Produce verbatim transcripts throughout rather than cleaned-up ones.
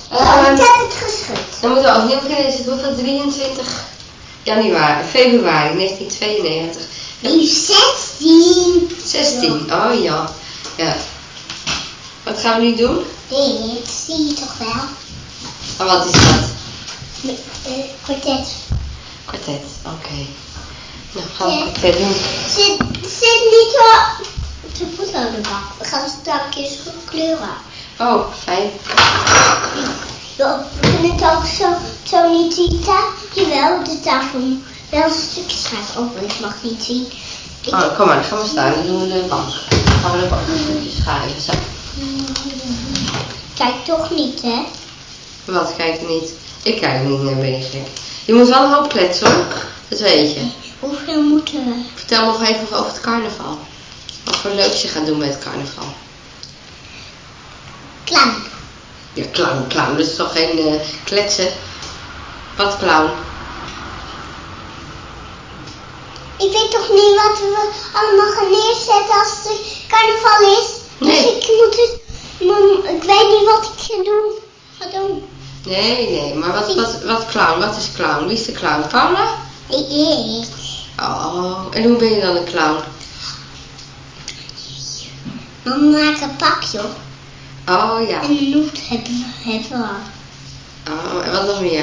Uh, ik heb het geschud. Dan moeten we opnieuw beginnen. Is het hoeveel? drieëntwintig januari, februari negentien tweeënnegentig. Nu zestien. zestien, oh ja. Ja. Wat gaan we nu doen? Dit zie je toch wel? Oh, wat is dat? Uh, kwartet. Kwartet, oké. Okay. Nou, gaan we ja. kwartet doen. Zit, zit niet zo op de potlodenbak. We gaan straks eens kleuren. Oh, fijn. Ja, we kunnen het ook zo, zo niet zien. Jawel, op de tafel wel een stukje schrijven. Oh, ik mag niet zien. Ik oh, kom maar, dan gaan we staan. Dan doen we de bank. Dan gaan we de bank een stukje schuiven. Zo. Kijk toch niet, hè? Wat, kijk niet? Ik kijk niet, nee, ben je gek. Je moet wel een hoop kletsen, hoor. Dat weet je. Hoeveel moeten we? Vertel nog even over het carnaval. Wat voor leuks je gaat doen met het carnaval. Clown. Ja, clown, clown. Dat is toch geen uh, kletsen? Wat clown? Ik weet toch niet wat we allemaal gaan neerzetten als het carnaval is? Nee. Dus ik moet het... Mam, ik weet niet wat ik ga doen. Ga doen. Nee, nee. Maar wat, wat, wat clown? Wat is clown? Wie is de clown? Paula? Ik. Oh, en hoe ben je dan een clown? Mam, maak een pakje. Oh, ja. En een noot hebben we, hebben we al. Oh, en wat nog meer?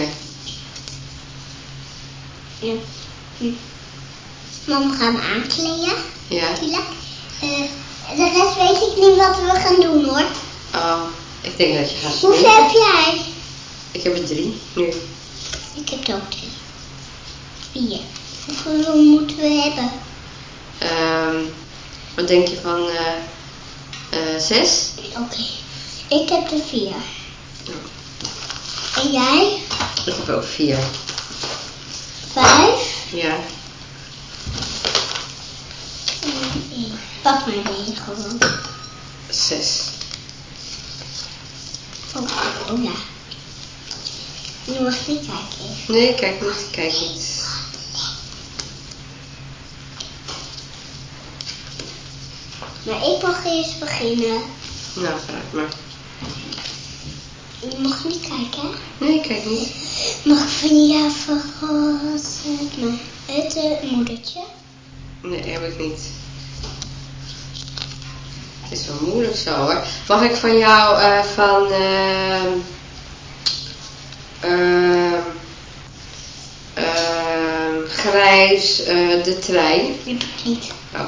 Ja. Hm. Mam, we gaan aankleden. Ja. Uh, de rest weet ik niet wat we gaan doen, hoor. Oh, ik denk dat je gaat spelen. Hoeveel heb jij? Ik heb er drie, nu. Ik heb er ook drie. Vier. Hoeveel moeten we hebben? Um, wat denk je van uh, uh, zes? Oké. Okay. Ik heb er vier. Oh. En jij? Ik heb ook vier. Vijf? Ja. Pak maar mee gewoon. Zes. Oh, oh ja. Nu mag je kijken. Nee, kijk niet, kijk niet. Maar ik mag eerst beginnen. Nou, vraag maar. Je mag niet kijken, hè? Nee, kijk niet. Mag ik van jou verrassen? Maar het uh, moedertje? Nee, heb ik niet. Het is wel moeilijk zo, hoor. Mag ik van jou uh, van... Uh, uh, uh, grijs uh, de trein? Heb ik niet. Oh.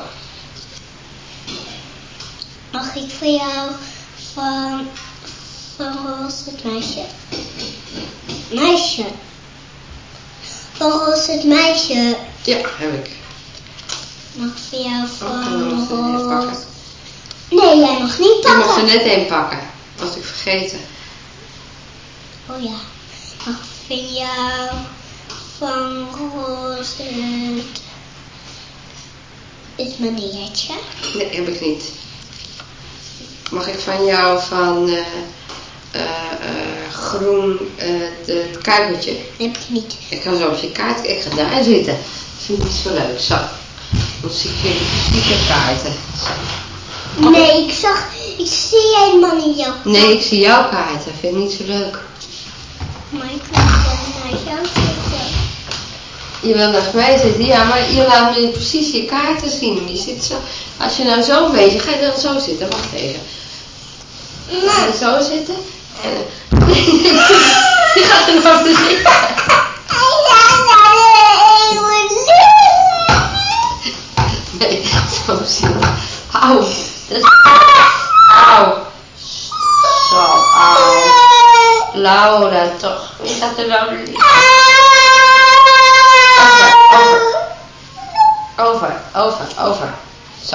Mag ik van jou van... van Roos het meisje? Meisje. Van Roos het meisje. Ja, heb ik. Mag ik van jou van Roos... Oh, nee, jij mag niet pakken. Ik mocht er net één pakken. Was ik vergeten. Oh ja. Mag ik van jou van Roos het... is meneertje? Nee, heb ik niet. Mag ik van jou van uh, uh, uh, groen uh, de kuipertje? Heb ik niet. Ik ga zo op je kaart, ik ga daar zitten. Dat vind ik niet zo leuk. Zo. Dan zie ik je kaarten. Zo. Nee, ik zag, ik zie helemaal niet jouw kaart. Nee, ik zie jouw kaarten. Dat vind ik niet zo leuk. Maar ik wil naar jou zitten. Je wil naar mij zitten, ja, maar je laat me precies je kaarten zien. Je zit zo, als je nou zo een beetje, ga je dan zo zitten, wacht even. Ga je zo zitten en je gaat er nog te zitten. Nee, zo zitten. Auw, dat is... Auw. Zo, auw. Laura, toch. Wie gaat er nou liggen? Over, over, over. Zo.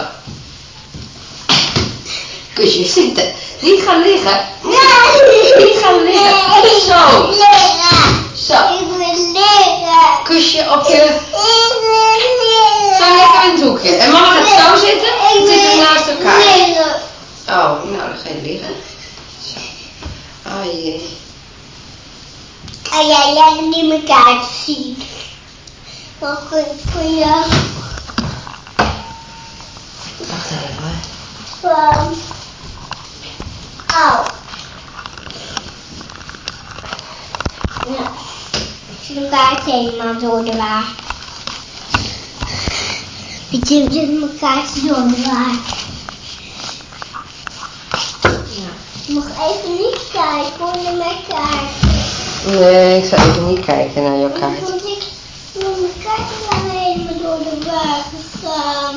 Kusje zitten. Niet gaan liggen. Nee. Niet gaan liggen. Zo. Zo. Ik wil liggen. Kusje op je... Ik wil liggen. Zo lekker in het hoekje. En mama gaat zo zitten. We zitten naast elkaar. Liggen. Oh, nou dan ga je liggen. Zo. Oh jee. En jij, jij hebt niet mijn kaart zien. Wat kun je... Wacht even hoor. Van... Au. je kaart helemaal door de waar. Ik heb mijn kaart door de waar. Ja. Je mag even niet kijken hoor, naar mijn kaart. Nee, ik zal even niet kijken naar jouw kaart. Want ik wil mijn kaart dan helemaal door de waar gegaan.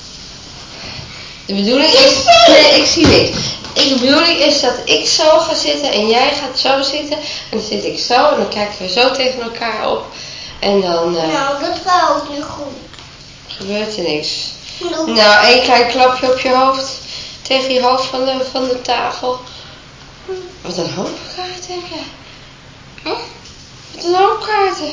De bedoeling is... Nee, ik zie niks. De bedoeling is dat ik zo ga zitten en jij gaat zo zitten. En dan zit ik zo en dan kijken we zo tegen elkaar op. En dan... Uh, nou, dat gaat ook niet goed. Gebeurt er niks. Nope. Nou, één klein klapje op je hoofd. Tegen je hoofd van de, van de tafel. Wat een hoop kaarten heb je. Hè? Wat een hoop kaarten.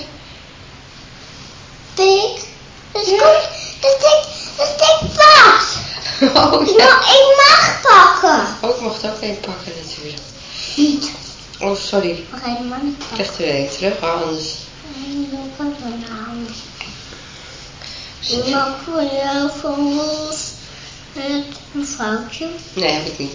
Pik. Dat is Ja. goed. Dat ik, dat ik pas. Oh Ik ja. mag, ik mag pakken. Oh, ik mocht ook één pakken natuurlijk. Niet. Oh, sorry. Ik mag helemaal niet Ik pakken. krijg er weer terug, hoor, anders. En dan kan ik mijn naam. Ik mag voor jou van Roos het mevrouwtje. Nee, heb ik niet.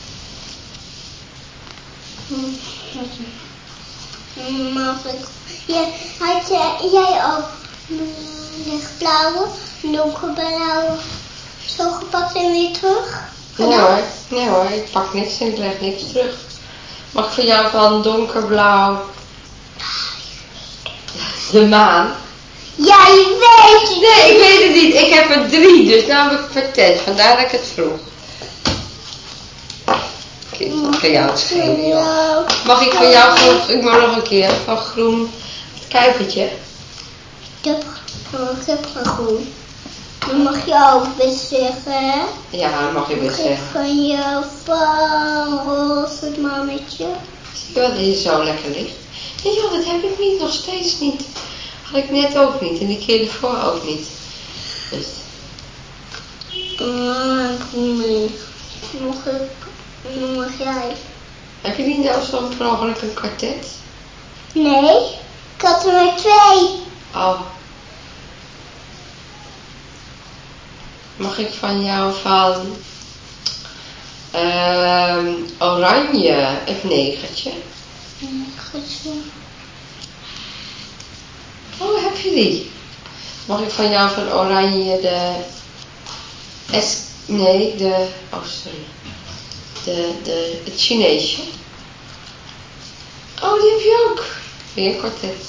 Mag ik? Ja, had jij, jij ook mm, lichtblauwe, donkerblauwe zo gepakt en weer terug? Nee gedaan? hoor, nee hoor, ik pak niks en ik leg niks terug. Mag ik voor jou van donkerblauw de maan? Ja, je weet het. Nee, ik weet het niet. Ik heb er drie, dus nou heb ik verteld. Vandaar dat ik het vroeg. Oké, dat kan jou het schelen, joh. Mag ik van jou van, ik mag nog een keer, van groen het kuipertje? Ik heb, oh, ik heb geen groen. Dan mag je ook weer zeggen, hè? Ja, dat mag je Mag best ik zeggen. van jou van roze het mannetje? Zie je wel dat je zo lekker ligt? Nee joh, dat heb ik niet, nog steeds niet. Had ik net ook niet en die keer ervoor ook niet. Dus. Ah, nee. Mag ik, dan mag jij. Heb je niet nou zo'n per ongeluk een kwartet? Nee, ik had er maar twee. Oh. Mag ik van jou van ehm oranje het negertje? Nee, goed zo. Oh, heb je die? Mag ik van jou van oranje de S, nee, de, oh sorry, de, de, het Chineesje? Oh, die heb je ook. Weer een kwartet.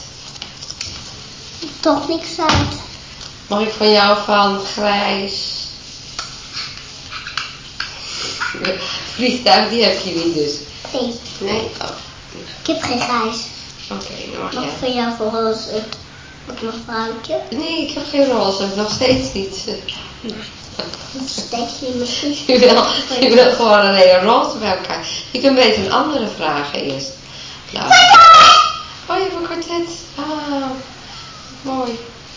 Toch niks uit. Mag ik van jou van grijs? Vliegtuig, die heb je niet dus. Nee, Nee? Oh, ik heb geen grijs. oké, dan mag Mag jij. ik van jou voor roze het, het mevrouwtje? Nee, ik heb geen roze, nog steeds niet. Dat steekt niet misschien. Je wil, je wil gewoon alleen een roze bij elkaar. Je kunt beter een andere vragen eerst. Nou. Oh, je hebt een kwartet. Ah, mooi.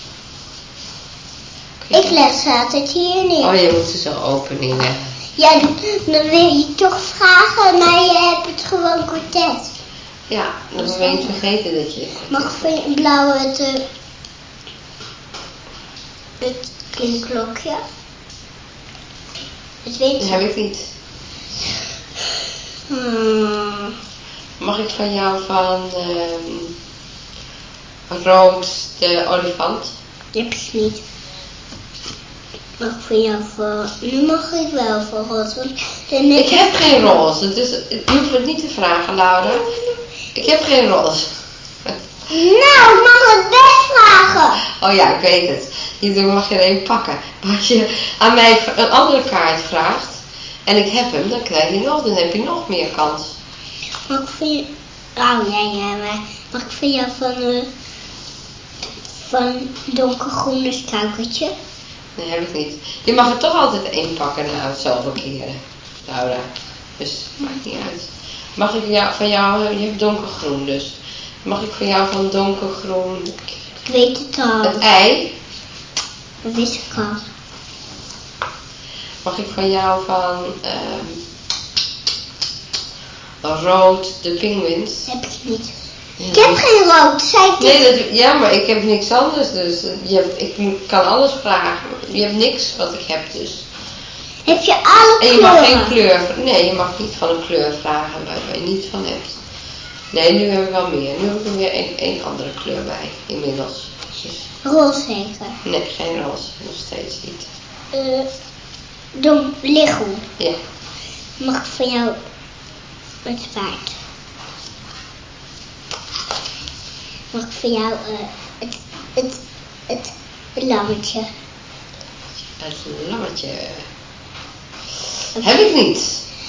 Ik leg ze altijd hier neer. Oh, je moet ze zo openen. Ja, dan, dan wil je toch vragen, maar je hebt het gewoon kwartet. Ja, dan ben je niet vergeten dat je... Mag ik van je blauwe het, uh, het klinkklokje? Het weet Dat heb ik niet. Hmm. Mag ik van jou van ehm rood de olifant? Die heb ik niet. Mag ik van jou voor... Nu mag ik wel voor roze. Want dan Ik heb geen roze, dus je hoeft het niet te vragen, Laura. Ik heb geen roze. Nou, ik mag het best vragen. Oh ja, ik weet het. Hierdoor mag je er een pakken. Maar als je aan mij een andere kaart vraagt en ik heb hem, dan krijg je nog, dan heb je nog meer kans. Mag ik van je... Oh ja, ja, maar mag ik van jou van... Uh, van donkergroene struikeltje? Nee, heb ik niet. Je mag er toch altijd één pakken na het zoveel keren, Laura. Dus maakt niet uit. Mag ik jou, van jou, je hebt donkergroen dus. Mag ik van jou van donkergroen Ik weet het al. het ei? Dat wist ik al. Mag ik van jou van um, rood de pinguïns? Heb ik niet. Ja. Ik heb geen rood, zei ik. Nee, dat, ja, maar ik heb niks anders, dus je hebt, ik moet- kan alles vragen. Je hebt niks wat ik heb, dus. Heb je alle En je kleuren? mag geen kleur, nee, je mag niet van een kleur vragen waar, waar je niet van hebt. Nee, nu heb ik wel meer. Nu heb ik er weer één, één andere kleur bij, inmiddels. Dus, Roze zeker. nee, geen roze. Nog steeds niet. Uh, Dom, lichtgroen. Ja. Mag ik van jou het paard? Mag ik van jou uh, het, het, het, het lammetje? Het lammetje. Dat heb ik niet.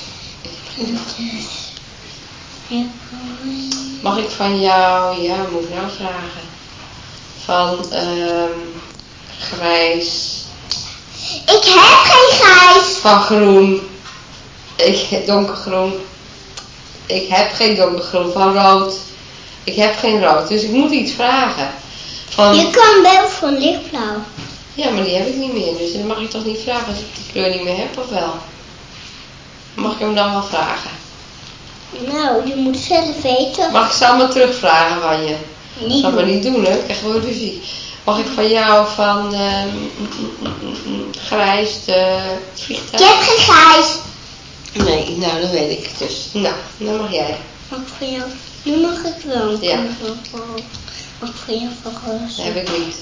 Mag ik van jou, ja, moet ik nou vragen? Van um, grijs. Ik heb geen grijs. Van groen. Ik donkergroen. Ik heb geen donkergroen. Van rood. Ik heb geen rood. Dus ik moet iets vragen. Van... Je kan wel van lichtblauw. Ja, maar die heb ik niet meer. Dus dan mag ik toch niet vragen als ik die kleur niet meer heb, of wel? Mag ik hem dan wel vragen? Nou, je moet zelf weten. Mag ik ze allemaal terugvragen van je? Niet Dat zal doen. maar niet doen, hè? Ik krijg gewoon ruzie. Mag ik van jou van uh, mm, mm, mm, grijs de vliegtuig? Ik heb geen grijs. Nee, nou dat weet ik dus. Nou, dan mag jij. Mag ik van jou? Nu mag ik wel. Ja. Mag ik van jou van roze? Dat heb ik niet.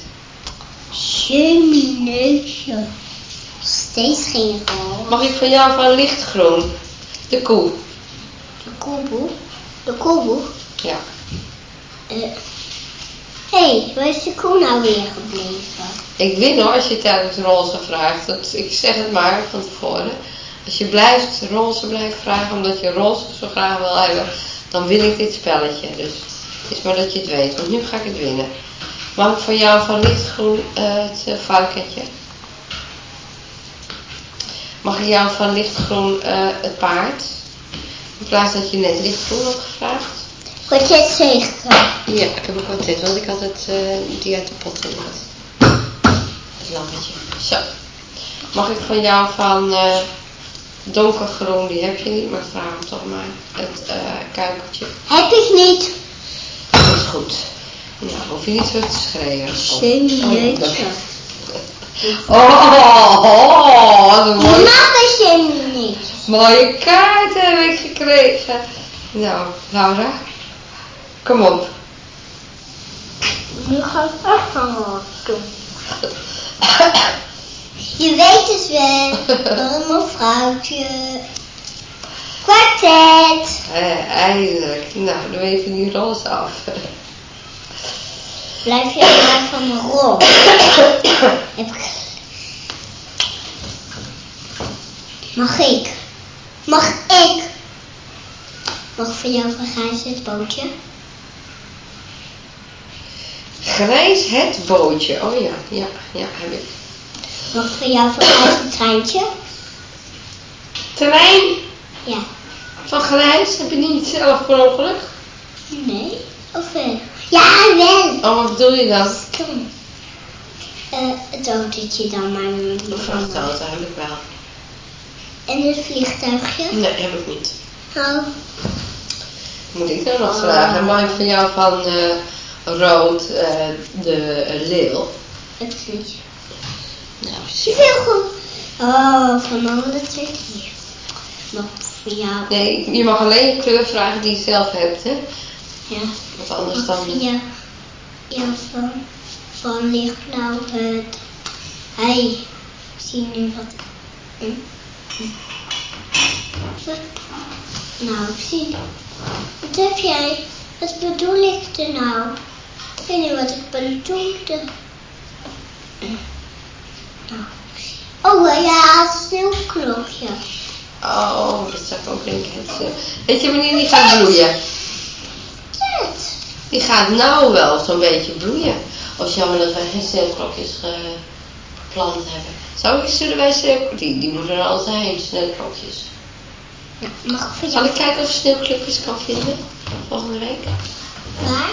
Chemineutje. Steeds geen roze. Mag ik van jou van lichtgroen? De koe. De koelboe? De koelboe? Ja. Hé, uh, hey, waar is de koe nou weer gebleven? Ik win hoor als je tijdens roze vraagt. Dat, ik zeg het maar van tevoren. Als je blijft roze blijft vragen omdat je roze zo graag wil hebben, dan win ik dit spelletje. Dus het is maar dat je het weet, want nu ga ik het winnen. Mag ik van jou van lichtgroen uh, het uh, varkentje? Mag ik jou van lichtgroen uh, het paard? In plaats dat je net lichtgroen had gevraagd. Kwartet zeker. Ja, ik heb een kwartet, want ik had het uh, die uit de pot gemaakt. Het lammetje. Zo. Mag ik van jou van uh, donkergroen, die heb je niet, maar vraag hem toch maar. Het uh, kuikertje. Heb ik niet. Dat is goed. Nou, hoef je niet zo te schreeuwen. Chemineutje. Oh, oh, oh, wat een mooie, Je mag een chemineutje. mooie kaart heb ik gekregen. Nou, Laura, kom op. Nu ga ik echt van roze doen. Je weet het wel. Een mevrouwtje. Kwartet. Eh, eindelijk. Nou, dan even die roze af. Blijf je maar van mijn rol. Heb ik... Mag ik? Mag ik? Mag ik van jou van grijs het bootje? Grijs het bootje. Oh ja, ja, ja, heb ik. Mag ik van jou van grijs het treintje? Trein Ja. van grijs, heb je niet zelf per ongeluk? Nee. Of wel? Ja, wel. Oh, wat bedoel je dan? Kom. Uh, het autootje dan maar met mijn Een auto heb ik wel. En het vliegtuigje? Nee, heb ik niet. Oh. Moet ik nou nog Oh. vragen? Mag ik van jou van uh, rood uh, de uh, leeuw? Heb ik niet. Nou, Je wil goed. Oh, van alle twee keer. Mag ik voor jou? nee, je mag alleen je kleur vragen die je zelf hebt, hè? Ja. Want anders Mag dan... ik voor jou? Ja, van, van lichtblauw het. Hey, zie je nu wat? Hm? Hm. Wat? Nou, zie. Wat heb jij? Wat bedoel ik er nou? Ik weet niet wat ik bedoelde. Nou. Oh ja, het sneeuwklokje. Oh, dat zou ik ook denken. Weet je wanneer die gaat bloeien? Het. Die gaat nou wel zo'n beetje bloeien. Of is jammer dat wij geen sneeuwklokjes geplant hebben. Zou, zullen wij sneeuwklokjes... Die, die moeten er al zijn, sneeuwklokjes. Ja, mag ik voor Zal jou? ik kijken of ik sneeuwklokjes kan vinden? Volgende week? Waar?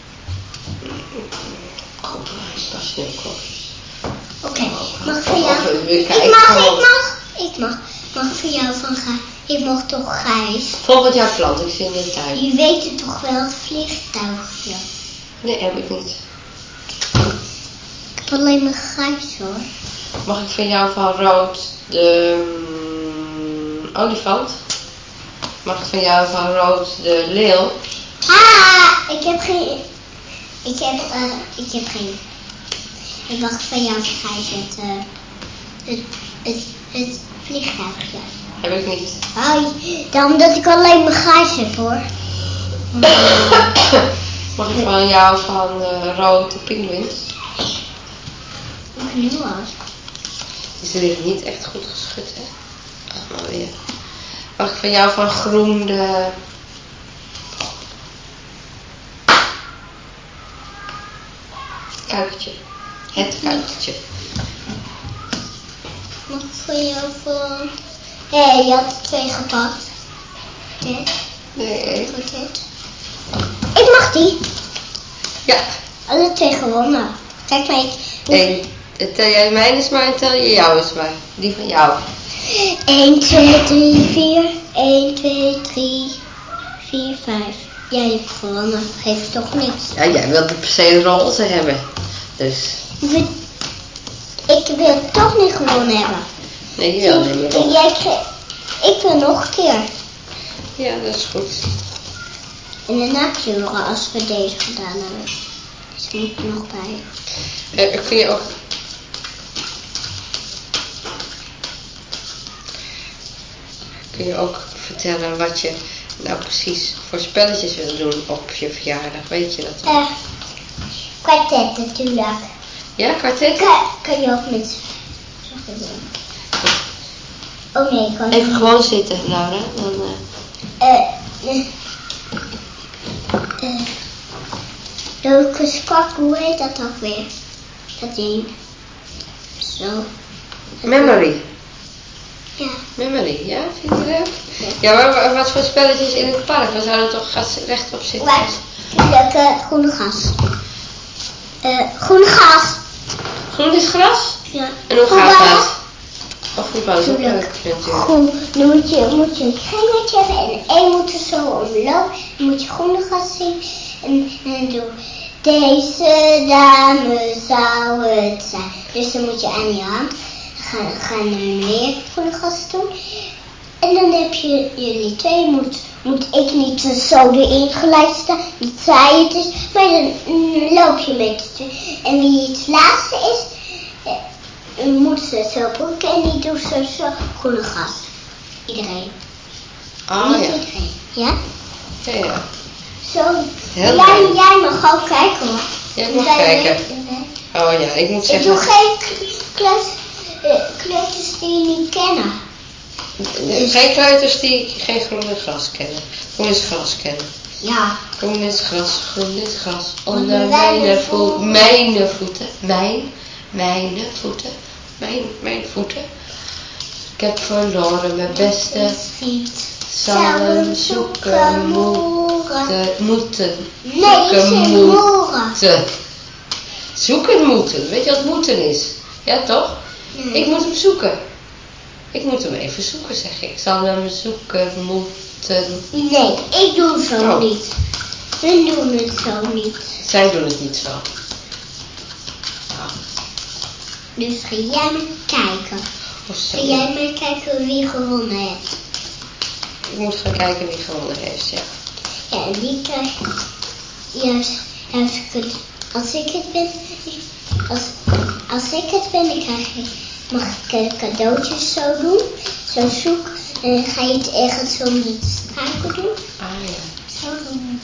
Oh, een paar sneeuwklokjes. Oké, okay. Mag ik voor jou? Even weer Ik kijken. mag, ik mag. Ik mag. Mag ik voor jou van grijs? Ik mag toch grijs? Volgend jaar plant ik ze in de tuin. Je weet het toch wel, het vliegtuigje? Nee, heb ik niet. Ik heb alleen maar grijs hoor. Mag ik van jou van rood de um, olifant? Mag ik van jou van rood de leeuw? Ah, ik heb geen... Ik heb, uh, ik heb geen... Ik wacht van jou Gijs het, uh, het, het, het vliegtuigje. Heb ik niet. Hoi, dan dat ik alleen mijn Gijs heb hoor. Mag ik van jou van uh, rode pinguïns? Ik nu al. Is dit niet echt goed geschud, hè? Ach, maar weer. Mag ik van jou van groen de... kuikentje. Het kuikentje. Mag ik van jou van... Hé, hey, je had twee gepakt. Dit. Nee. Wat dit. Ik mag die. Ja. Alle twee gewonnen. Kijk maar, ik... Eén. Tel jij mijn is maar en tel je jou is maar. Die van jou. één, twee, drie, vier. één, twee, drie, vier, vijf. Jij hebt gewonnen. Geeft toch niks. Ja, jij wilde per se roze hebben. Dus. Ik wil toch niet gewonnen hebben. Nee, je wil niet meer roze. Jij kreeg... Ik wil nog een keer. Ja, dat is goed. En daarna kleuren als we deze gedaan hebben. Dus moet er nog bij. Uh, kun je ook... Kun je ook vertellen wat je nou precies voor spelletjes wil doen op je verjaardag? Weet je dat? Uh, kwartet natuurlijk. Ja, kwartet? Kan, kan je ook met... Oh nee, ik kan Even niet. gewoon zitten, Laura. Dan, uh... Uh, uh, uh, Leuke kwak, hoe heet dat ook weer? Dat ding. Zo. Memory. Ja. Memory, ja? Vind je leuk? Ja, ja, maar wat voor spelletjes in het park? We zouden toch gas rechtop zitten? Wacht, leuke groene gas. Uh, groene gas. Groen is gras? Ja. En hoe gaat dat? Of voetbal is ook leuk natuurlijk. Groen. Dan moet je, moet je een kringetje hebben en één moet er zo omlopen. Dan moet je groene gas zien. En, en doe deze dame zou het zijn. Dus dan moet je aan je hand gaan, gaan meneer groene gas doen. En dan heb je jullie twee. Moet, moet ik niet zo erin gelijk staan. Dat zij het is. Maar dan mm, loop je met de twee. En wie het laatste is... Eh, moet ze zo broeken en die doet zo, zo groene gas. Iedereen. Oh Niet ja. iedereen. Ja? Ja, ja. Zo. Heel Jij, leuk. jij mag ook kijken hoor. Ja, ik mag Jij kijken. weet- Oh ja, ik moet Ik zeggen... doe geen kleus, uh, kleuters die je niet kennen. Geen kleuters die geen groene gras kennen. Groen is gras kennen. Ja. Groen is gras, groen is gras. Onder Onder mijn mijn voeten. voeten. Mijn voeten. Mijn. Mijn voeten. Mijn, mijn voeten. Ik heb verloren mijn beste. Schiet. Zal hem zoeken moeten. Moeten. Nee, Zoeken ik zeg moeren. moeten. Zoeken moeten. Weet je wat moeten is? Ja toch? Nee. Ik moet hem zoeken. Ik moet hem even zoeken, zeg ik. Ik zal hem zoeken moeten. Nee, ik doe zo Oh. niet. We doen het zo niet. Zij doen het niet zo. Oh, Dus ga jij maar kijken. oh, Ga sorry. jij maar kijken wie gewonnen heeft. Ik moet gaan kijken wie gewonnen heeft, ja. Ja, en die krijgt juist, als ik het, als ik het ben, als, als ik het ben, dan krijg ik, mag ik uh, cadeautjes zo doen, zo zoek, en dan ga je het ergens onder de struiken doen. Ah ja. Zo doen.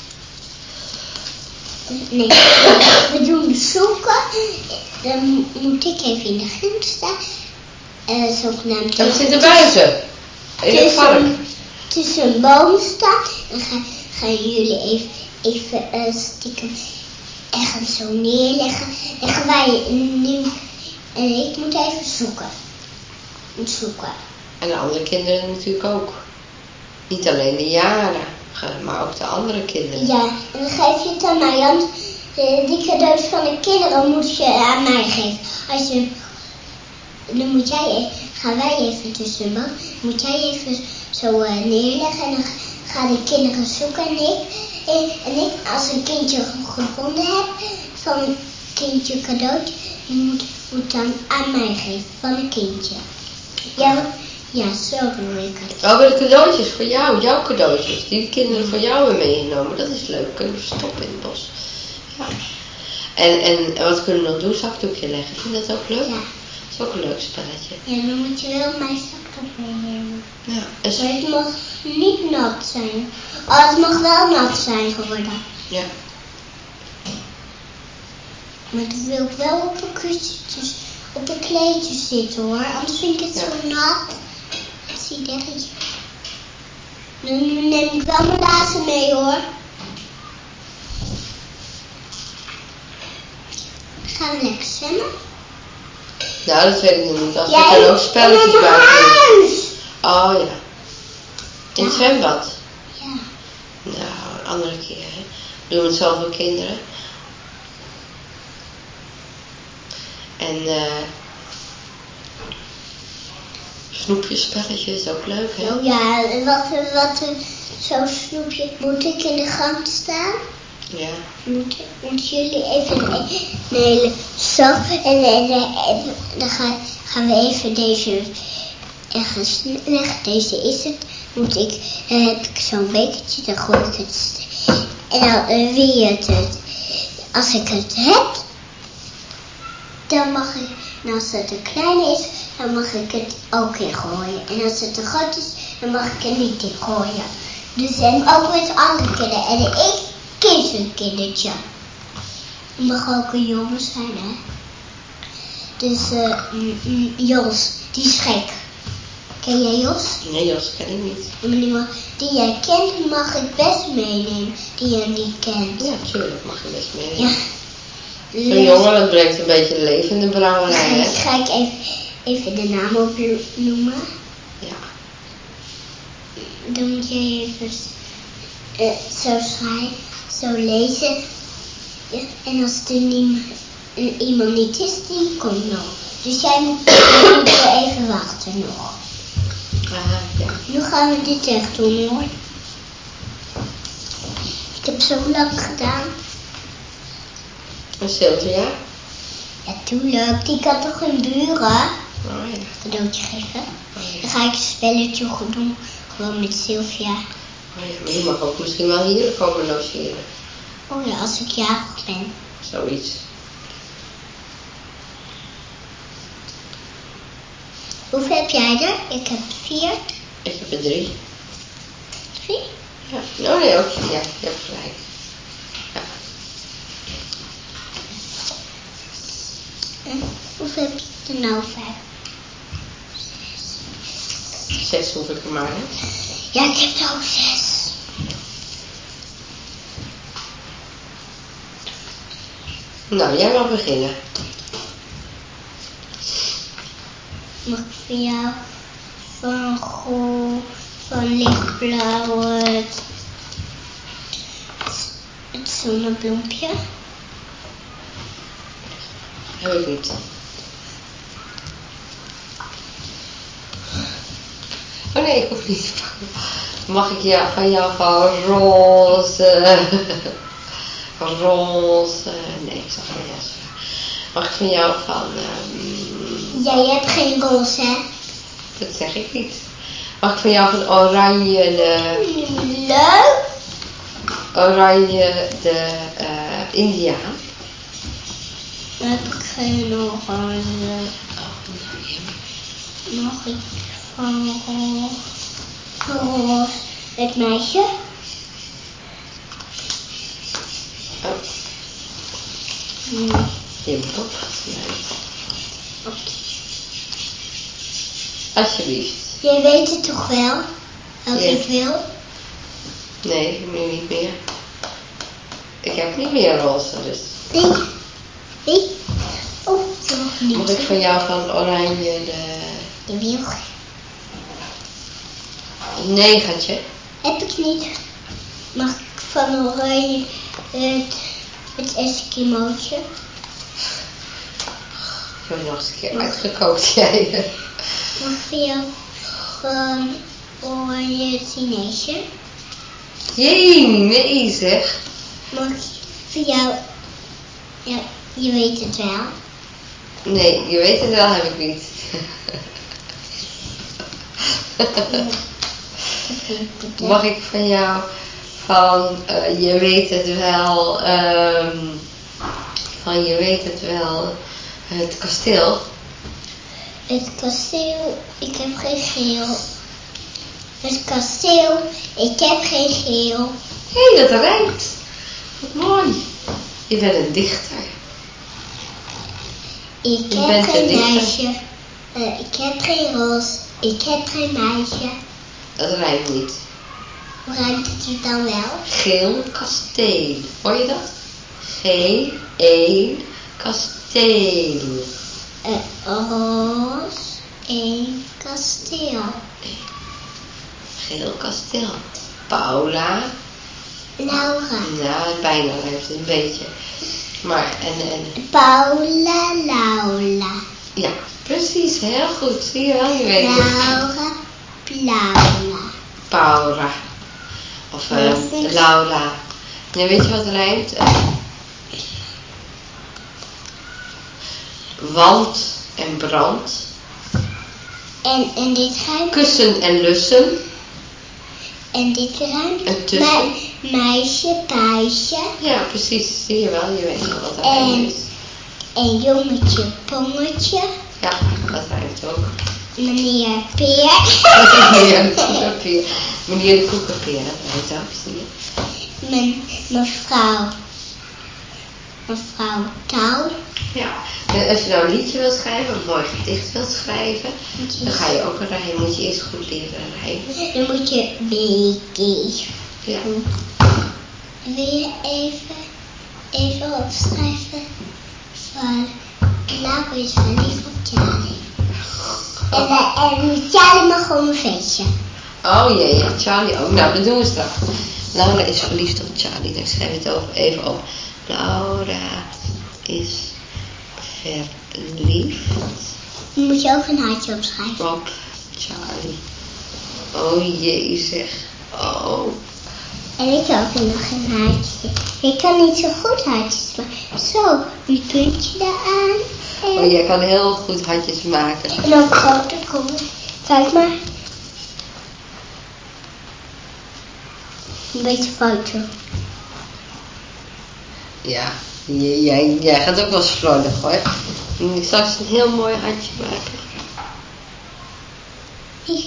Nee, we doen zoeken, dan moet ik even in de grens staan, uh, zogenaamd. Dat zit er buiten. In het park. Tussen een boom staan. Dan gaan, gaan jullie even, even uh, stiekem ergens zo neerleggen. En gaan wij nu... En ik moet even zoeken. Moet zoeken. En de andere kinderen natuurlijk ook. Niet alleen de jaren, maar ook de andere kinderen. Ja, en dan geef je het aan mij. Want uh, die cadeaus van de kinderen moet je aan mij geven. Als je... Dan moet jij even... Gaan wij even tussen een boom. Moet jij even zo uh, neerleggen. En dan gaan de kinderen zoeken. En ik, en, en ik als een kindje gevonden heb. Van een kindje cadeautje. Die moet, moet dan aan mij geven. Van een kindje. Ja, Ja, zo bedoel ik het. Oh, bij de cadeautjes voor jou, jouw cadeautjes. Die de kinderen voor jou hebben meegenomen. Dat is leuk, kunnen we verstoppen in het bos. Ja. En, en, en wat kunnen we nog doen? Zakdoekje leggen. Vind je dat ook leuk? Ja. Dat is ook een leuk spelletje. Ja, dan moet je wel mijn zakdoek meenemen. Ja. En Maar het mag niet nat zijn. Oh, het mag wel nat zijn geworden. ja. Maar dan wil ik wel op een kussentjes, op een kleedje zitten hoor. Anders vind ik het Ja. zo nat. Zie je dat? Nu neem ik wel mijn laarzen mee hoor. Gaan we lekker zwemmen? Nou, dat weet ik nog niet. Als Jij er kunnen ook spelletjes in mijn buiten doen. huis! Oh ja. In het Ja. zwembad? Ja. Nou, een andere keer. Hè. Doen we het zoveel kinderen. En eh snoepjes, spelletjes is ook leuk hè? Oh ja, wat, wat zo'n snoepje. Moet ik in de gang staan? Ja. Moet, moeten jullie even een, een hele zo en, en, en, en dan gaan, gaan we even deze ergens leggen. Deze is het. Moet ik, dan heb ik zo'n bekertje, dan gooi ik het. En dan uh, wie het het. Als ik het heb, dan mag ik, en als het te klein is, dan mag ik het ook in gooien. En als het te groot is, dan mag ik het niet in gooien. Dus en ook met andere kinderen. En ik kies een kindertje. Het mag ook een jongen zijn, hè. Dus uh, mm, mm, Jos, die is gek. Ken jij Jos? Nee, Jos ken ik niet. Meneer, die jij kent, mag ik best meenemen. Die jij niet kent. Ja, tuurlijk mag je best mee. Ja. Zo'n jongen, dat brengt een beetje leven in de brouwerij, hè? Ga ik even, even de naam opnoemen. Ja. Dan moet je even uh, zo schrijven, zo lezen. Ja, en als er niemand, uh, iemand niet is, die komt nog. Dus jij moet, jij moet even wachten nog. Aha, ja. Nu gaan we dit echt doen hoor. Ik heb zo lang gedaan. En Sylvia? Ja, tuurlijk. Die kan toch hun buren Oh ja. cadeautje geven. Oh, ja. Dan ga ik een spelletje goed doen. Gewoon met Sylvia. Oh ja, maar je mag ook misschien wel hier komen logeren. Oh ja, als ik jarig ben. Zoiets. Hoeveel heb jij er? Ik heb vier. Ik heb er drie. Drie? Ja. Oh nee, ook. Ja, je hebt gelijk. Ja. En hoeveel heb je er nou? Vijf. Zes hoef ik er maar, hè? Ja, ik heb er ook zes. Nou, jij mag beginnen. Mag ik voor jou van groen, van lichtblauw, het, het zonnebloempje? Heb ik niet. Oh nee, ik hoef niet. Mag ik jou, van jou van roze? Roze. Nee, ik zal geen roze. Mag ik van jou van... Um, Jij hebt geen roze, hè? dat zeg ik niet. Mag ik van jou van oranje de... Leuk. Oranje de uh, Indiaan? Dan heb ik geen oranje. Mag ik van roze? Roze. Het meisje? Oh. Hmm. Je moet op. Nee. Oké. Alsjeblieft. Jij weet het toch wel? Wat Ja. ik wil? Nee, nu niet meer. Ik heb niet meer roze, dus... Nee. Nee. Oh, nog niet. Mag ik van jou van oranje de... De wiel. Een negertje? Heb ik niet. Mag ik van oranje het, het Eskimootje? Ik heb nog eens een keer uitgekookt, jij. Mag ik van jou van oranje het Chineesje? Jee, nee zeg. Mag ik van jou... Ja, je weet het wel. Nee, je weet het wel, heb ik niet. Mag ik van jou van uh, je weet het wel, um, van je weet het wel, het kasteel? Het kasteel, ik heb geen geel. Het kasteel, ik heb geen geel. Hé, hey, dat rijmt. Wat mooi. Je bent een dichter. Ik je heb geen meisje. Uh, ik heb geen roos. Ik heb geen meisje. Dat rijmt niet. Hoe rijmt het dan wel? Geel kasteel. Hoor je dat? Geel één kasteel. Uh, roos één kasteel. Geel kasteel. Paula. Laura. Ja, bijna rijmt het een beetje. Maar en, en... Paula, Laura. Ja, precies. Heel goed. Zie je wel? Je weet het. Laura, Laura. Paula. Of uh, Laura. En weet je wat rijmt? Uh, wand en brand. En, en dit rijmt? Kussen en lussen. En dit rijmt? En tussen. Me meisje, paasje. Ja, precies. Zie je wel. Je weet wel wat dat rijmt is. En jongetje, pongetje. Ja, dat rijmt ook. Meneer Peer. Meneer de koekenpeer. Meneer de koekenpeer, dat rijmt ook, zie je. Men, mevrouw. Mevrouw Touw. Ja, en als je nou een liedje wilt schrijven, een mooi gedicht wilt schrijven, dan ga je ook een rijm, moet je eerst goed leren rijmen. Dan moet je B G. Ja. Wil je even, even opschrijven van Laura is verliefd op Charlie. En, uh, en Charlie mag gewoon een feestje. Oh jee, ja, Charlie ook. Nou, dat doen we straks. Laura is verliefd op Charlie. Dan schrijf je het ook even op. Laura is verliefd. Dan moet je ook een hartje opschrijven. Op Charlie. Oh jee, zeg. Oh. En ik ook nog een hartje. Ik kan niet zo goed hartjes maken. Zo, een puntje eraan. En... Oh, jij kan heel goed hartjes maken. En ook grote komen. Kijk maar. Een beetje foto. Ja, jij, jij, jij gaat ook wel eens slordig hoor. Ik zal eens een heel mooi hartje maken. Hier.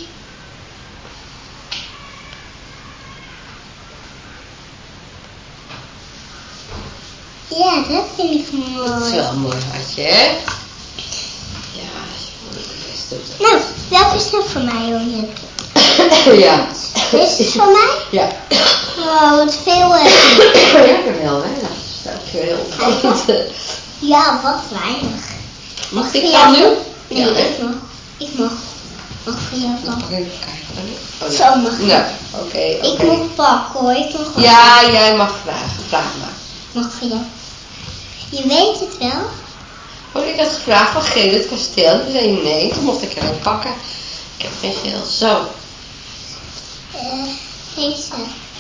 Ja, dat vind ik mooi. Dat is wel een mooi hartje, hè? Ja, als je mooi best doet. Nou, welke is dat voor mij, Jorien? Ja. Is het voor mij? Ja. Oh, wat veel heb je. Ja, ik heb heel weinig. Dat is heel veel. Ja, wat weinig. Mag ik dan nu? Nee, ja, ik mag. Ik mag. Mag voor jou dan? Mag ik even kijken? Oh, Zo mag ik. Nou, oké. Okay, okay. Ik okay. mag pakken hoor. Ik mag ja, pakken. Jij mag vragen. Vraag maar. Mag voor jou. Je weet het wel? Oh, ik had gevraagd van geel het kasteel. Toen zei je nee. Toen mocht ik er een pakken. Ik heb geen geel. Zo. Uh, deze.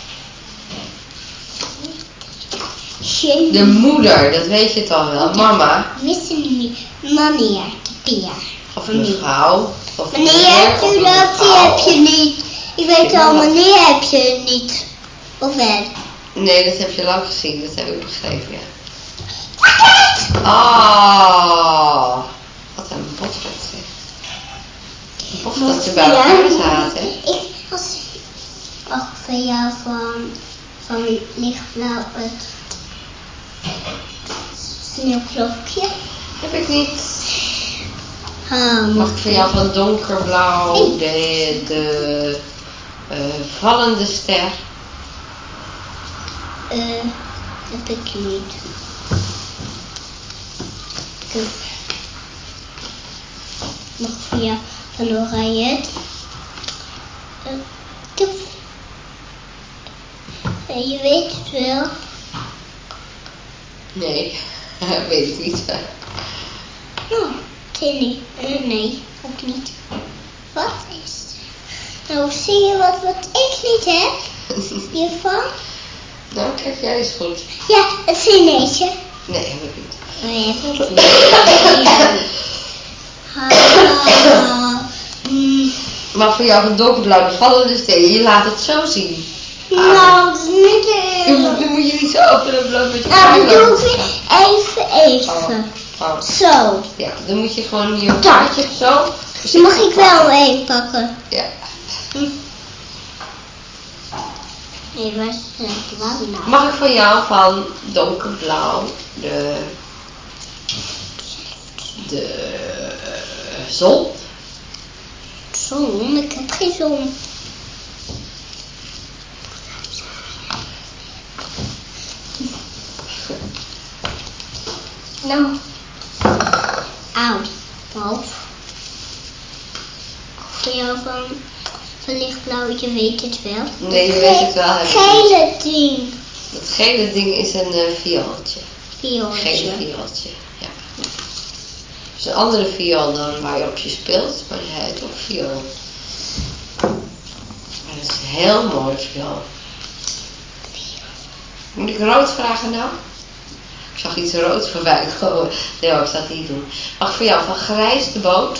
Genie. De moeder, dat weet je toch wel. Mama. Wist je niet. Meneer de Peer. Of mevrouw. Of meneer, meneer of mevrouw. Die heb je niet. Ik weet ik al, meneer heb je niet. Of wel? Nee, dat heb je lang gezien. Dat heb ik begrepen, ja. Oh, wat een botvet zeg. Of dat ze bij elkaar zaten. Ik was ook van jou van, van lichtblauw het sneeuwklokje. Heb ik niet. Oh, mag ik van jou van donkerblauw de, de uh, vallende ster? Eh, uh, heb ik niet. Ik mag van jou van oranje. Uh, uh, je weet het wel. Nee, weet ik niet. Oh, nee, uh, nee, ook niet. Wat is het? Nou, zie je wat, wat ik niet heb? Hiervan? Nou, kijk jij eens goed. Ja, het Chineesje. Nee, heb ik niet. Nee, heb ik niet. Ja. Ah, mm. Maar voor jou een donkerblauw, de vallende stenen, je laat het zo zien. Nou, dat is niet Nu, heel... nu moet je niet zo openen en bloot met je Nou, kaart doe lopen. even, even. Oh. Oh. Zo. Ja, dan moet je gewoon je kaartje zo. Dan mag ik wel één pakken. Ja. Hm. Nee, waar is het blauw nou? Mag ik voor jou van donkerblauw de, de zon? Zon? Ik heb geen zon. Nou. Auw. Paul. Voor jou van, van lichtblauw, je weet het wel. Nee, je weet het wel. Heb ik Gele ding. Dat gele ding is een uh, viooltje. Viooltje. Gele viooltje, ja. Het is een andere viool dan waar je op je speelt, maar die heet ook viool. Maar dat is een heel mooi viool. Moet ik rood vragen nou? Ik zag iets rood voorbij komen. Nee hoor, ik zal het niet doen. Mag ik voor jou van grijs de boot?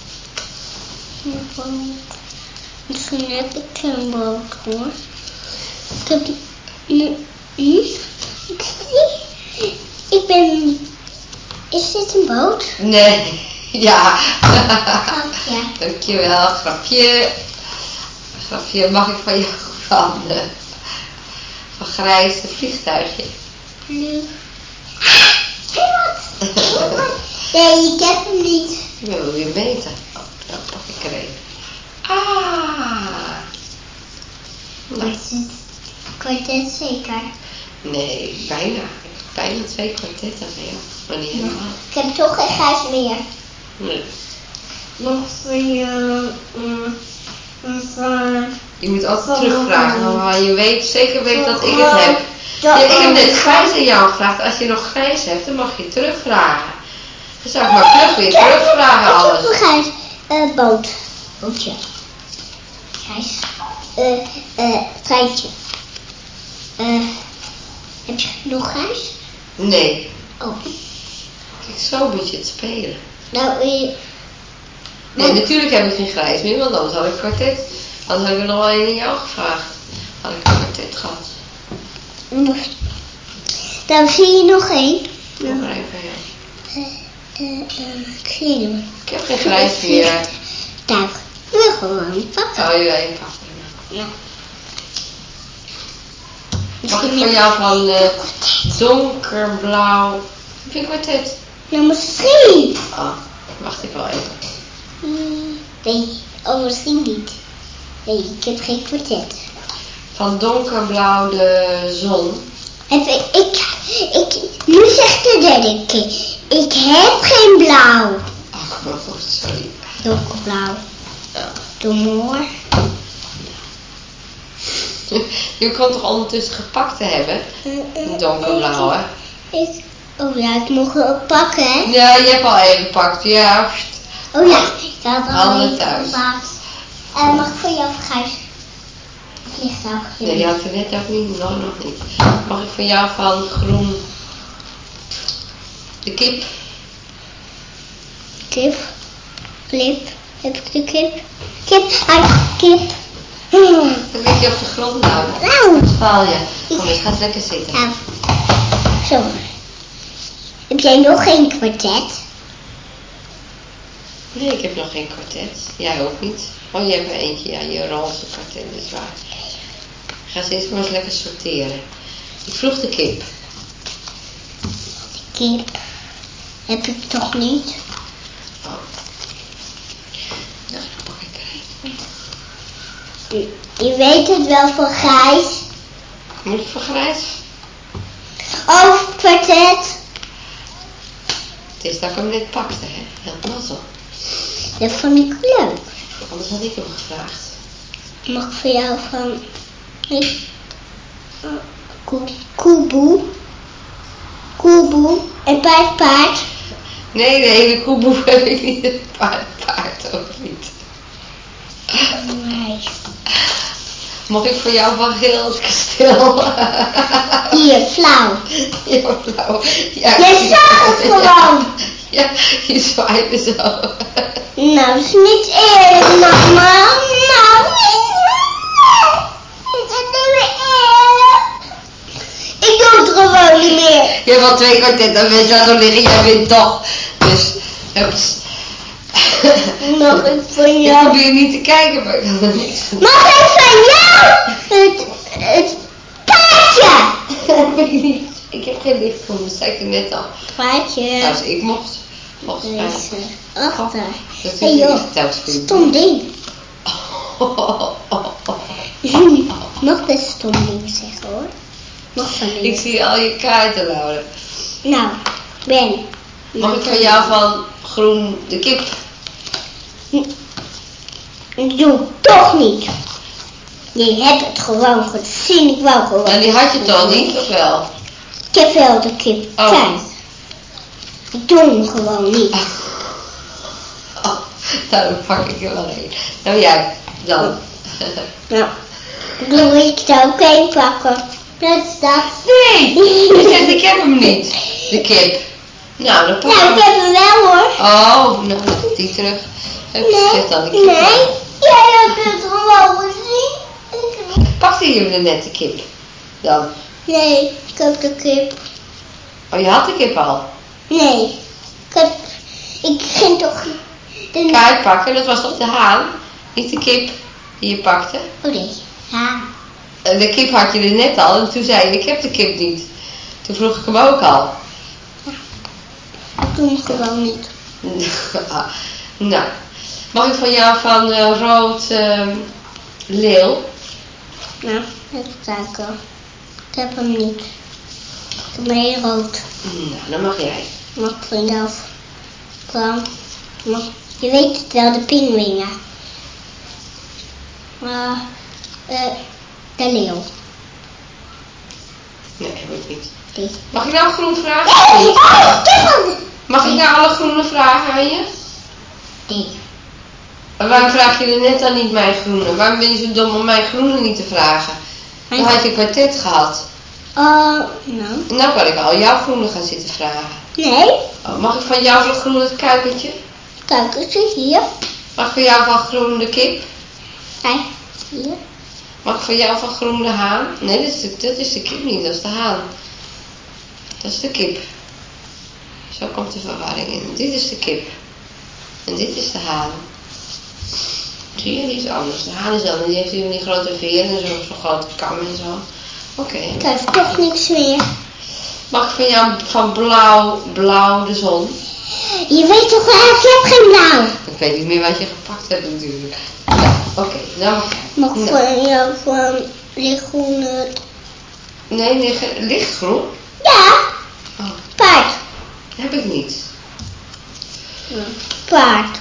Misschien heb ik geen boot hoor. Ik heb nu. Ik zie. Ik ben. Is dit een boot? Nee. Ja. Grapje. Dankjewel, grapje. Grapje, mag ik van jou van, uh, van grijs het vliegtuigje? Nu. Nee, ik heb hem niet. Ik wil weer beter. Oh, dan pak ik er een. Ah. Maar het is een kwartet zeker. Nee, bijna. Bijna twee kwartetten van jou. Maar niet helemaal. Ik heb toch geen grijs meer. Nee. Nog voor je. Je moet altijd terugvragen, maar je weet, zeker weet dat ik het heb. Ja, ik heb net grijs aan jou gevraagd. Als je nog grijs hebt, dan mag je terugvragen. Dan zou ik maar terug weer terugvragen alles. Ik heb nog grijs. Uh, boot. Bootje. Grijs. Eh, uh, treintje. Eh, heb je nog grijs? Nee. Oh. Kijk, zo moet je het spelen. Nou, eh... Nee, natuurlijk heb ik geen grijs meer, want anders had ik kwartet. Anders had ik er nog wel een in jou gevraagd. Had ik een kwartet gehad. Dan zie je nog één. Nog maar één van jou. Eh, eh, eh, ik zie hem. Ik heb geen grijs meer. Nou, ik wil gewoon pakken. Oh, je wil één pakken. Ja. Mag ik van jou van uh, donkerblauw. Heb je een kwartet? Nou, misschien. Oh, wacht ik wel even. Hmm, nee, oh, misschien niet. Nee, ik heb geen kwartet. Van donkerblauw de zon. Heb ik, ik, ik, nu zegt de derde keer. Ik heb geen blauw. Oh, sorry. Donkerblauw. Ja. Doe maar. Je kon toch ondertussen gepakt te hebben? Een donkerblauw, hè? Ik, oh ja, ik mocht wel pakken, hè? Ja, je hebt al één gepakt, ja. Oh ja, ik had al Handen even thuis. gepakt. En mag ik voor jou vergrijs? Vliegtuig. Nee, die had je net ook niet, nog, nog niet. Mag ik van jou van groen de kip? Kip. Kip. Heb ik de kip? Kip. Ah, kip. Hmm. Dan lig je op de grond nou. Nou. Val je. Kom eens, ga lekker zitten. Ja. Zo. Heb jij nog geen kwartet? Nee, ik heb nog geen kwartet. Jij ook niet. Oh, je hebt er eentje, ja, je roze kwartet, dat is waar. Ga ze eerst maar eens lekker sorteren. Ik vroeg de kip. Kip. Heb ik toch niet? Oh. Nou, dan pak ik er een. Je, je weet het wel van grijs. Moet ik voor grijs? Oh, kwartet. Het is dat ik hem net pakte, hè. Heel mazzel. Dat vond ik leuk. Anders had ik hem gevraagd. Mag ik voor jou van... Ik... Koe, koeboe. Koeboe. En paard, paard. Nee, nee, de koeboe heb ik niet. Het paard, paard ook niet. Nee. Mag ik voor jou van geel het kasteel? Hier, flauw. Ja, flauw. Ja, Je zag het gewoon. Ja, je zwaaide zo. Nou, dat is niet eerlijk, mama. Nou, is het niet meer eerlijk? Ik doe het gewoon niet meer. Je hebt al twee kwartetten mensen zo liggen, jij wint toch. Dus, ups. Mag ik van Ik jou? probeer niet te kijken, maar ik kan er niks van. Mag ik van jou? Het, het paardje. Dat heb ik niet. Ik heb geen lichtgroen, dat zei ik er net al. Paardje. Trouwens, ik mocht. Volgens mij. Deze. Achter. Dat is Hé niet joh, geteld voor je. stom ding. Oh, oh, oh, oh. Mag best stom ding zeggen hoor. Mag van Ik u. zie al je kaarten, Laura. Nou, Ben. Mag ik van jou van groen de kip? Ik doe het toch niet. Je hebt het gewoon gezien. Ik wou gewoon. En die had je toch niet, of wel? Ik heb wel de kip Oh. thuis. Ik doe hem gewoon niet. Oh, nou, dan pak ik er wel een. Nou, jij dan. Nou, doe ik zou ook één pakken. Dat is dat. Nee, je zegt ik heb hem niet. De kip. Nou, dan pak ik Nou, hem. ik heb hem wel hoor. Oh, nou, dan doe ik die terug. Heb je Nee, gezegd dan de kip? nee. Jij hebt het gewoon gezien. Ik niet. Pakte je hem net de kip? Dan. Nee, ik heb de kip. Oh, je had de kip al. Nee, ik heb... Ik ging toch... De... Kaart pakken, dat was toch de haan? Niet de kip die je pakte? Oh nee, ja. En de kip had je er net al en toen zei je, ik heb de kip niet. Toen vroeg ik hem ook al. Ik doe hem gewoon niet. Nou, mag ik van jou van uh, rood uh, leeuw? Nou, even kijken. Ik heb hem niet. Ik heb hem heel rood. Nou, dan mag jij. Mag ik van jou van... Mag, je weet het wel, de pinguïnen. Maar... Uh, de leeuw. Nee, heb ik niet. Die. Mag ik nou groen vragen? Oh, ik heb hem! Mag ik nou alle groene vragen aan je? Die. En waarom vraag je er net dan niet mijn groene? Waarom ben je zo dom om mijn groene niet te vragen? Dan had je een kwartet gehad. Oh, nou. En nou kan ik al jouw groene gaan zitten vragen. Nee. Oh, mag ik van jou van groen het kuikentje? Kijk eens hier. Mag ik van jou van groen de kip? Kijk, hier. Mag ik van jou van groen de haan? Nee, dat is de, dat is de kip niet, dat is de haan. Dat is de kip. Zo komt de verwarring in. Dit is de kip. En dit is de haan. Zie je, die is anders. De haan is anders. Die heeft hier die grote veren en zo'n zo grote kam en zo. Oké. Ik heb toch niks meer. Mag ik van jou van blauw, blauw de zon? Je weet toch wel, ik heb geen blauw. Ik weet niet meer wat je gepakt hebt natuurlijk. Ja, oké. Okay, nou mag Mag ik nou. van jou van lichtgroen het... Nee, nee, ge- lichtgroen? Ja, Oh, paard. heb ik niet. Ja, paard.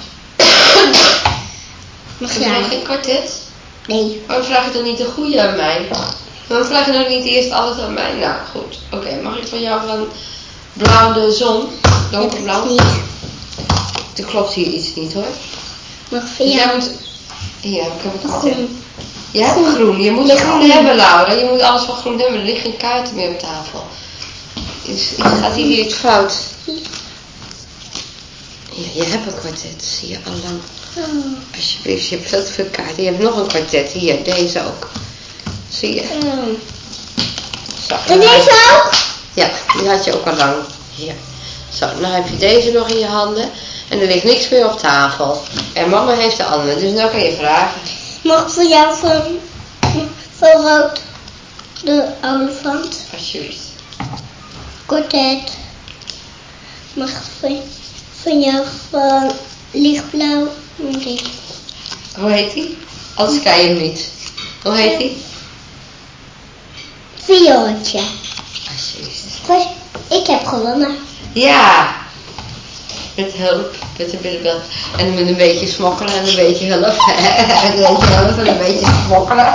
Mag Heb je nog jij? geen kwartet? Nee. Waarom vraag je dan niet de goede aan mij? Waarom vraag je dan niet eerst alles aan mij? Nou, goed. Oké, okay, mag ik van jou van blauw de zon? Donkerblauw? Heb ik niet. Er klopt hier iets niet hoor. Mag ik van Dus jou jij moet... Hier, ik heb het kwartet. groen? Jij hebt Groen. groen. Je moet Ja, groen groen. hebben, Laura. Je moet alles van groen hebben. Er liggen geen kaarten meer op tafel. Iets, iets gaat hier iets fout. Ja, je hebt een kwartet. Zie je al lang. Oh. Alsjeblieft, je hebt veel te veel kaarten. Je hebt nog een kwartet. Hier, deze ook. Zie je? Oh. Zo, En deze ook? Ja, die had je ook al lang. Hier. Zo, dan heb je deze nog in je handen. En er ligt niks meer op tafel. En mama heeft de andere, dus nou kan je vragen. Mag ik van jou van, van rood de olifant? Alsjeblieft. Kwartet. Mag ik van, van jou van lichtblauw? Nee. Hoe heet die? Anders kan je hem niet. Hoe heet die? Viooltje. Alsjeblieft. Ik heb gewonnen. Ja. Met hulp. Met een billenbel. En met een beetje smokkelen en een beetje hulp. En een beetje hulp en een beetje smokkelen.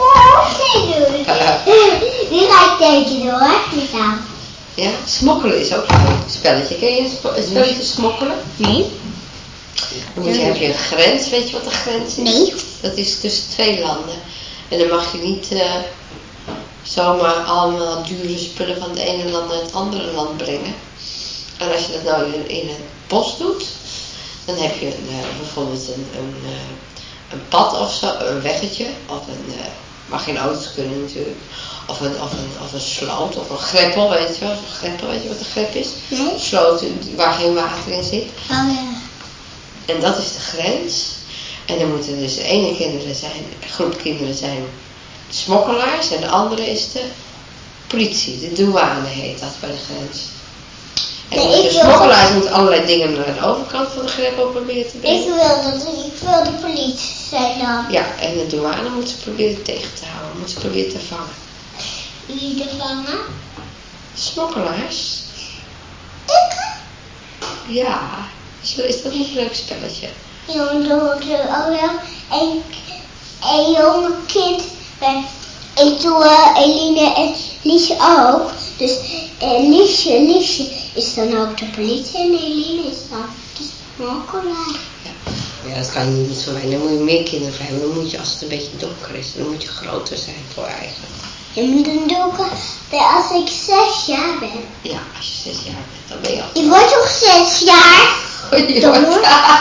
Die ga ik tegen door. Ja, smokkelen is ook een spelletje. Ken je een sp- een spelletje smokkelen? Nee. Dan moet je, heb je een grens, weet je wat een grens is? Nee. Dat is tussen twee landen. En dan mag je niet uh, zomaar allemaal dure spullen van het ene land naar het andere land brengen. En als je dat nou in, in het bos doet, Dan heb je een, uh, bijvoorbeeld een, een, uh, een pad of zo, een weggetje. Of een, uh, maar geen auto's kunnen natuurlijk. Of een, of, een, of een sloot of een greppel, weet je wel. Een greppel, weet je wat een grep is? Nee. Een sloot waar geen water in zit. Oh ja. En dat is de grens. En dan moeten dus de ene kinderen zijn, groep kinderen zijn smokkelaars. En de andere is de politie. De douane heet dat bij de grens. En nee, de smokkelaars moeten allerlei dingen naar de overkant van de greppel proberen te brengen. Ik wil, dat, ik wil de politie zijn dan. Ja, en de douane moet ze proberen tegen te houden. Moet ze proberen te vangen. Wie te vangen? Smokkelaars. Ik? Ja. Is dat niet een leuk spelletje? Ja, want dan wordt er al wel een, een jonge kind bij. Ik doe uh, Eline en Liesje ook. Dus uh, Liesje, Liesje is dan ook de politie en Eline is dan de smokkelaar. Ja. Ja, dat kan je niet zo weinig. Dan moet je meer kinderen hebben. Dan moet je, als het een beetje donker is, dan moet je groter zijn voor eigen. Je moet dan donker bij als ik zes jaar ben. Ja, als je zes jaar bent, dan ben je al. Ik word toch zes jaar? Goeie Dan wordt.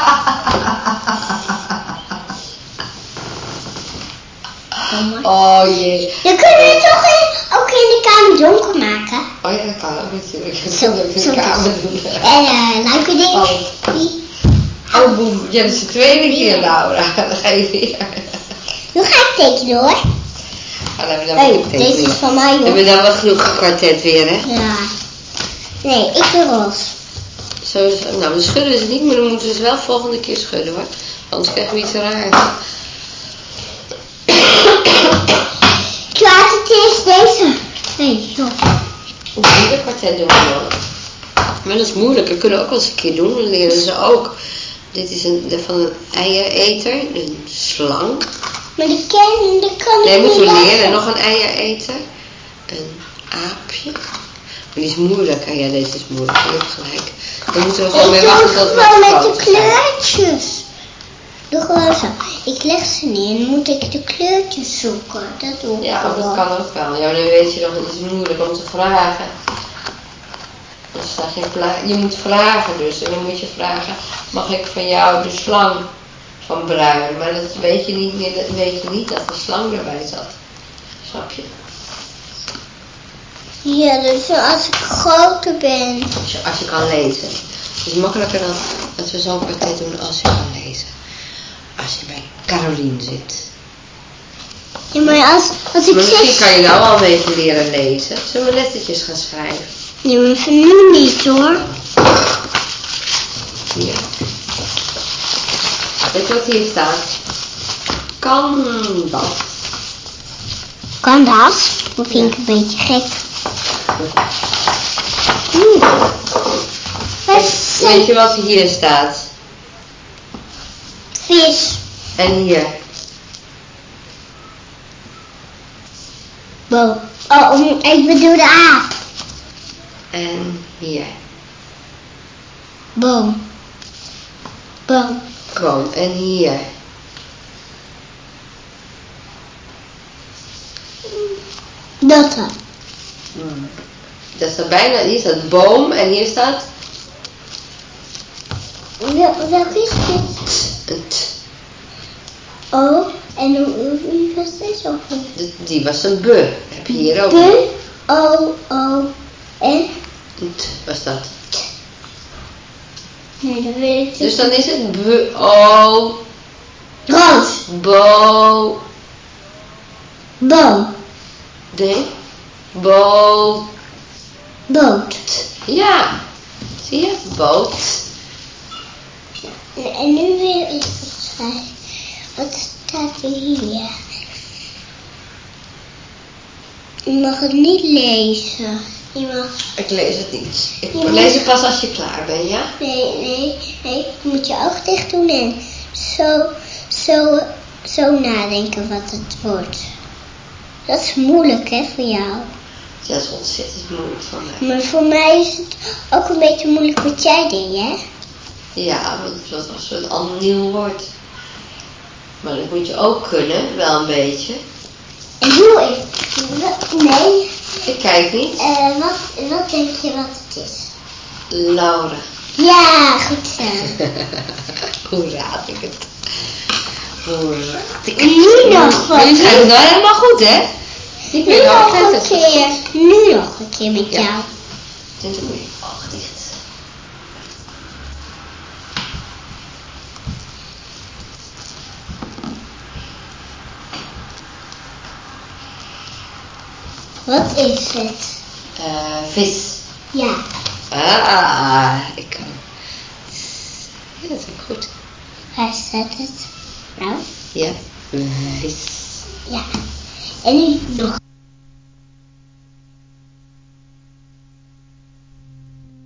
Oh jee. Dan kunnen we toch in, ook in de kamer donker maken. Oh ja, dat kan ook natuurlijk. Dat kan ook in de kamer doen. En uh, leuke dingen. Oh. Die... Oh boem, ja, dat is de tweede keer, Laura. Dan ga je weer. Nu ga ik tekenen hoor. Oh, dan dan hey, deze is van mij hoor. Hebben we dan wel genoeg gekwartet weer, hè? Ja. Nee, ik wil roze. Zo, nou, we schudden ze niet, maar dan moeten ze wel volgende keer schudden hoor. Anders krijgen we iets raar. Ik laat het eerst deze. Nee, joh. Hoe moet je kwartet doen dan? Maar dat is moeilijk, dat kunnen we ook wel eens een keer doen. Dan leren ze ook. Dit is een, de, van een eiereter, een slang. Maar die ken, die kan ik nee, niet moeten we leren. laten. Nog een eiereter. Een aapje. Maar die is moeilijk. Ah, ja, deze is moeilijk. Je hebt gelijk. Dan moeten we gewoon ik mee wachten tot we gewoon met groter de zijn. kleurtjes. Doe gewoon zo. Ik leg ze neer en dan moet ik de kleurtjes zoeken. Dat doe ik Ja, gewoon. dat kan ook wel. Ja, maar dan weet je nog, het is moeilijk om te vragen. Er staat geen pla- je moet vragen dus. En dan moet je vragen, mag ik van jou de slang van bruin? Maar dat weet je niet meer, dat weet je niet dat de slang erbij zat. Snap je? Ja, dus als ik groter ben. Als je, als je kan lezen. Het is makkelijker dan dat we zo'n kwartet doen als je kan lezen. Als je bij Caroline zit. Ja, maar als, als ik Maar misschien zes... kan je nou al een beetje leren lezen. Zullen we lettertjes gaan schrijven? Ja, maar voor nu niet hoor. Hier. Weet je wat hier staat? Kan dat? Kan dat? Dat vind ik een beetje gek. Hmm. Weet, weet je wat hier staat? Vis. En hier? Boom. Oh, ik bedoel de aap. En hier? Boom. Boom. Boom. En hier? Dotten. Hmm. Dat staat bijna, hier staat boom en hier staat... Wel, welke is dit? Een t. Oh, en wie was dit zo? Die, die was een be. Heb je hier ook? De, o, o, en? Een t was dat. Nee, dat weet ik Dus dan is het be, o, roos. bo, Boom. de, bo, Boot. ja. Zie je? Boot. En nu weer ik wat schrijven. Wat staat er hier? Je mag het niet lezen. Je mag... Ik lees het niet. Ik Je lees moet- het pas als je klaar bent, ja? Nee, nee, nee. Je moet je oog dicht doen en zo, zo, zo nadenken wat het wordt. Dat is moeilijk, hè, voor jou. Ja, dat is ontzettend moeilijk voor mij. Maar voor mij is het ook een beetje moeilijk wat jij deed, hè? Ja, want het was als het een nieuw woord. Maar dat moet je ook kunnen, wel een beetje. En doe ik. Wat- Nee. Ik kijk niet. Eh, wat, wat denk je wat het is? Laura. Ja, goed zo. Hoe raad ik het? Hoe raad ik het? Nu nog wat. Jullie zijn het wel helemaal goed, hè? Ik Nu ben nog altijd een het keer. goed. Nu nog een keer met Ja. jou. Dit doe ik ogen dicht. Wat is het? Uh, vis. Ja. Ah, ik kan. Ja, dat is ook goed. Waar staat het? Nou? Ja, vis. Ja. En nu nog.